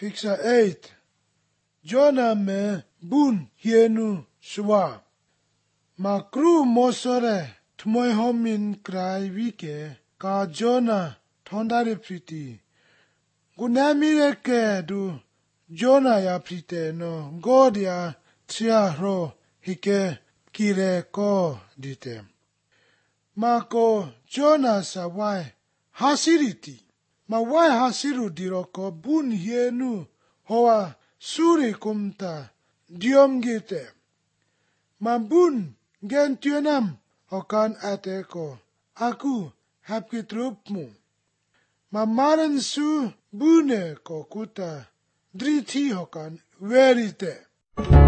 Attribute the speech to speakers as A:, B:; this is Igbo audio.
A: Picture 8. Jonah me bun hienu shwa. Ma kru mosore tmoy homin krai wike ka Jonah thondare priti. Gunamire ke du Jonah ya prite no God ya tia ro hike kire ko dite. Ma ko Jonah sa wai hasiriti. Ma wai hasiru diroko bun hienu hoa suri kumta diom gite. Ma bun gen tuenam hokan ateko aku hapkitrup mu. Ma maran su bune ko kuta driti hokan verite.